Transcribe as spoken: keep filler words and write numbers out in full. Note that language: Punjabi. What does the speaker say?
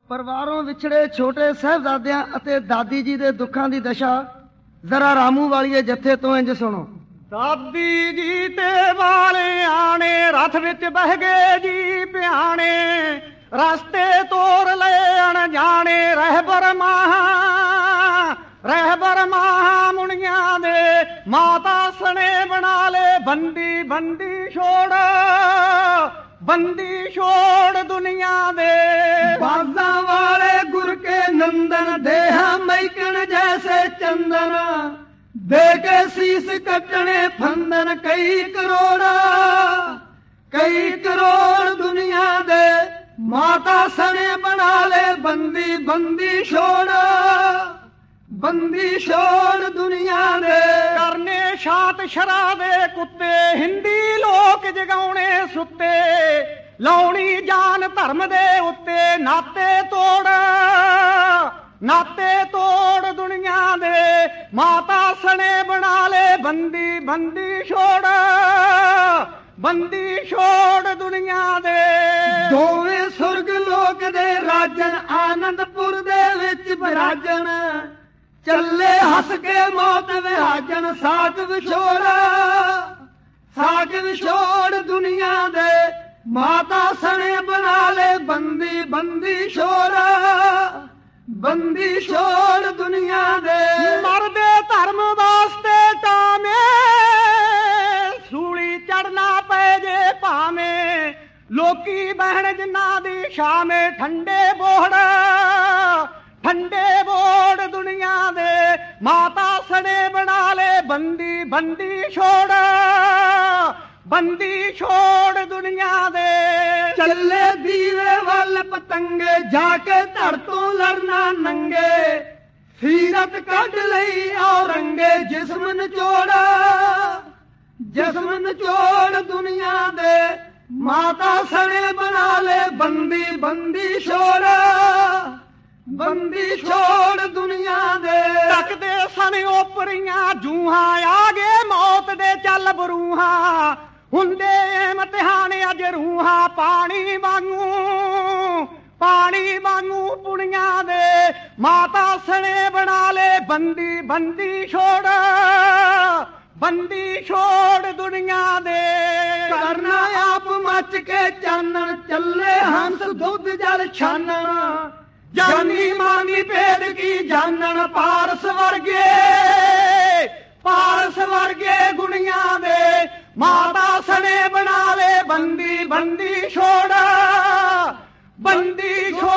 ਪਰਿਵਾਰੋਂ ਵਿਛੜੇ ਛੋਟੇ ਸਾਹਿਬਜ਼ਾਦਿਆਂ ਅਤੇ ਦਾਦੀ ਜੀ ਦੇ ਦੁੱਖਾਂ ਦੀ ਦਸ਼ਾ ਜ਼ਰਾ ਰਾਮੂ ਵਾਲੀਏ ਜੱਥੇ ਤੋਂ ਇੰਜ ਸੁਣੋ। ਦਾਦੀ ਜੀ ਤੇ ਵਾਲਿਆਂ ਨੇ ਰਥ ਵਿੱਚ ਬਹਿ ਗਏ ਜੀ ਪਿਆਣੇ, ਰਸਤੇ ਤੋਰ ਲਏ ਅਣਜਾਣੇ ਰਹਿਬਰ ਮਾਂ ਰਹਿਬਰ ਮਾਂ ਮੁੰਨੀਆਂ ਦੇ, ਮਾਤਾ ਸਣੇ ਬਣਾ ਲੈ ਬੰਦੀ ਬੰਦੀ ਛੋੜ ਬੰਦੀ ਛੋੜ ਦੁਨੀਆ ਦੇ। ਬਾਜ਼ਾਂ ਵਾਲੇ ਗੁਰ ਕੇ ਨੰਦਨ ਦੇਹਾ ਮੈਕਣ ਜੈਸੇ ਚੰਦਨ, ਦੇ ਕੇ ਸੀਸ ਕੱਟਣੇ ਫੰਦਨ ਕਈ ਕਰੋੜ ਕਈ ਕਰੋੜ ਦੁਨੀਆ ਦੇ, ਮਾਤਾ ਸਣੇ ਬਣਾ ਲੈ ਬੰਦੀ ਬੰਦੀ ਛੋੜ ਬੰਦੀ ਛੋੜ ਦੁਨੀਆ ਦੇ। ਕਰਨੇ ਛਾਤ ਸ਼ਰਾ ਦੇ ਕੁੱਤੇ, ਹਿੰਦੀ ਲੋਕ ਜਗਾਉਣੇ ਸੁੱਤੇ, ਲਾਉਣੀ ਜਾਨ ਧਰਮ ਦੇ ਉੱਤੇ, ਨਾਤੇ ਤੋੜ ਨਾਤੇ ਤੋੜ ਦੁਨੀਆ ਦੇ, ਮਾਤਾ ਸਣੇ ਬਣਾ ਲੈ ਬੰਦੀ ਬੰਦੀ ਛੋੜ ਬੰਦੀ ਛੋੜ ਦੁਨੀਆ ਦੇ। ਦੋਵੇਂ ਸੁਰਗ ਲੋਕ ਦੇ ਰਾਜਨ, ਆਨੰਦਪੁਰ ਦੇ ਵਿੱਚ ਬਿਰਾਜਣ, ਚੱਲੇ ਹੱਸ ਕੇ ਮੌਤ ਵਿਹਾਜਣ, ਸਾਕ ਵਿਛੋੜਾ ਸਾਕ ਵਿਛੋੜ ਦੁਨੀਆ ਦੇ, ਮਾਤਾ ਸਣੇ ਬਣਾ ਲੈ ਬੰਦੀ ਬੰਦੀ ਛੋੜਾ ਬੰਦੀ ਛੋੜ ਦੁਨੀਆ ਦੇ। ਮਰਦੇ ਧਰਮ ਵਾਸਤੇ ਟਾਵੇਂ, ਸੂਲੀ ਚੜਨਾ ਪੈ ਜੇ ਭਾਵੇਂ, ਲੋਕੀ ਬਹਿਣ ਜਿਨ੍ਹਾਂ ਦੀ ਛਾਵੇਂ, ਠੰਡੇ ਬੋੜ ਠੰਡੇ ਬੋੜ ਦੁਨੀਆ ਦੇ, ਮਾਤਾ ਸਣੇ ਬਣਾ ਲੈ ਬੰਦੀ ਬੰਦੀ ਛੋੜ ਬੰਦੀ ਛੋੜ ਦੁਨੀਆ ਦੇ। ਚੱਲੇ ਦੀਵੇ ਵੱਲ ਪਤੰਗੇ, ਜਾ ਕੇ ਧੜ ਤੋਂ ਲੜਨਾ ਨੰਗੇ, ਸੀਰਤ ਕੱਢ ਲਈ ਔਰੰਗੇ, ਜਿਸਮ ਨਿਚੋੜ ਜਿਸਮ ਨਿਚੋੜ ਦੁਨੀਆ ਦੇ, ਮਾਤਾ ਸਣੇ ਬਣਾ ਲੈ ਬੰਦੀ ਬੰਦੀ ਛੋੜ ਬੰਦੀ ਛੋੜ ਦੁਨੀਆ ਦੇ। ਤੱਕਦੇ ਸਨ ਓਪਰੀਆਂ ਜੂਹਾਂ, ਆ ਗਏ ਮੌਤ ਦੇ ਚੱਲ ਬਰੂਹਾਂ, ਹੁੰਦੇ ਇਮਤਿਹਾਨ ਅੱਜ ਰੂਹਾਂ, ਪਾਣੀ ਵਾਂਗੂ ਪਾਣੀ ਵਾਂਗੂ ਪੁਣੀਆਂ ਦੇ, ਮਾਤਾ ਸਣੇ ਬਣਾ ਲੈ ਬੰਦੀ ਬੰਦੀ ਛੋੜ ਬੰਦੀ ਛੋੜ ਦੁਨੀਆ ਦੇ। ਕਰਨਾ ਆਪ ਮੱਚ ਕੇ ਚਾਨਣ, ਚੱਲੇ ਹੰਸ ਦੁੱਧ ਜਲ ਛਾਨਣ, ਜਾਨੀ ਮਾਨੀ ਭੇਦ ਕੀ ਜਾਣਨ, ਪਾਰਸ ਵਰਗੇ ਪਾਰਸ ਵਰਗੇ ਗੁਣੀਆਂ ਦੇ, ਮਾਤਾ ਸਣੇ ਬਣਾ ਲੈ ਬੰਦੀ ਬੰਦੀ ਛੋੜ ਬੰਦੀ ਛੋੜ